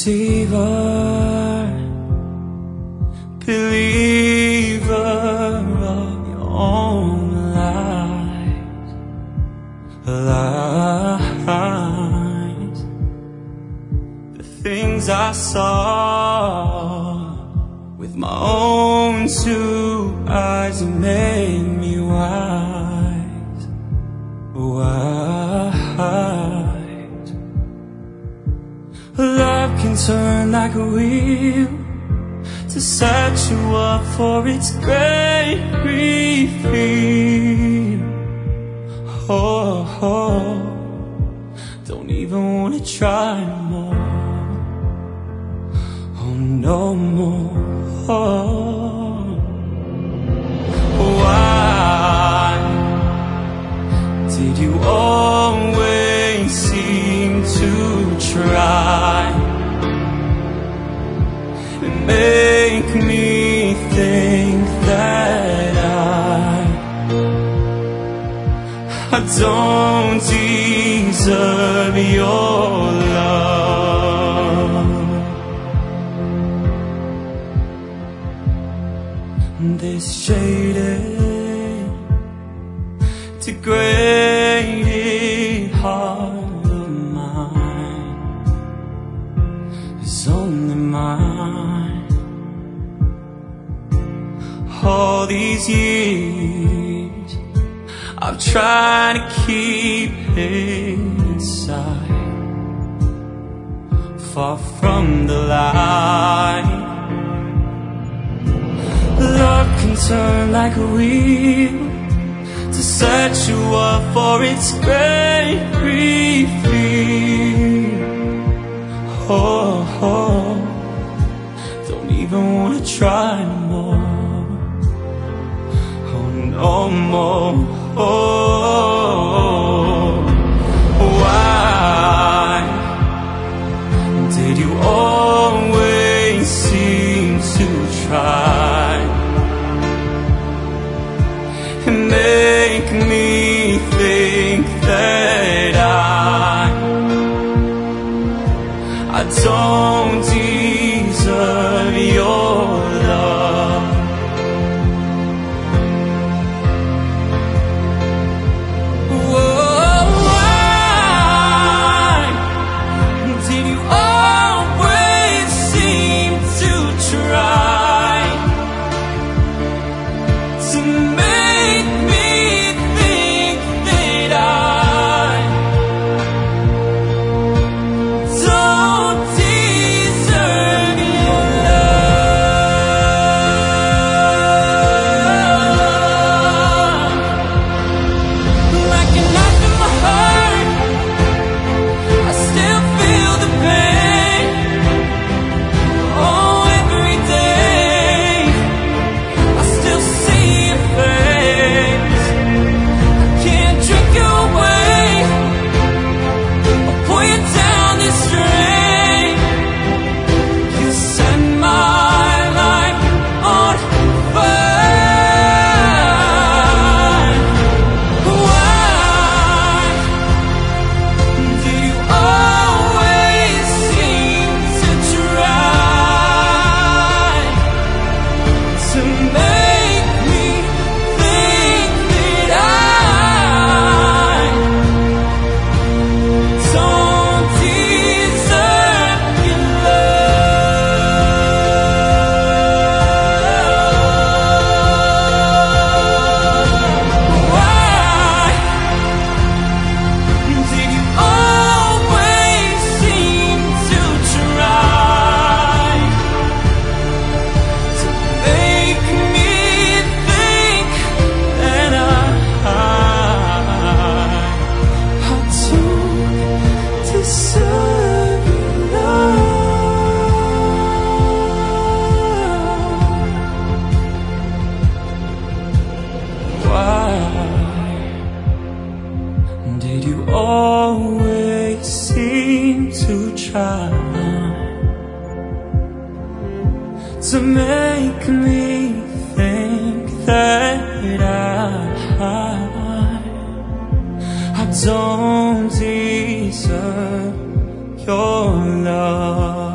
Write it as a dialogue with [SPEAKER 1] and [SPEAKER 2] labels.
[SPEAKER 1] deceiver, believer of your own lies, lies. The things I saw with my own two eyes made me wise, wise. Love can turn like a wheel to set you up for its great reveal. Oh, oh, don't even wanna try no more. Oh, no more. Oh, why did you always seem to try and make me think that I don't deserve your love? This jaded, degraded heart of mine is only mine. All these years I've tried to keep it inside, far from the light. Love can turn like a wheel to set you up for its great reveal. Oh, oh, don't even wanna try no more. Oh, no more. Oh, why did you always seem to try and make me think that I don't deserve your love? Whoa, why did you always seem to try to make me think that I don't deserve your love? Like a knife in my heart, I still feel the pain. Oh, every day I still see your face. I can't drink you away or pull you down this drain. You set my life on fire. Why do you always seem to try to make me think that I don't deserve your love? Why did you always seem to try to make me think that I don't deserve your love? Why did you always seem to try to make me think that I don't deserve your love?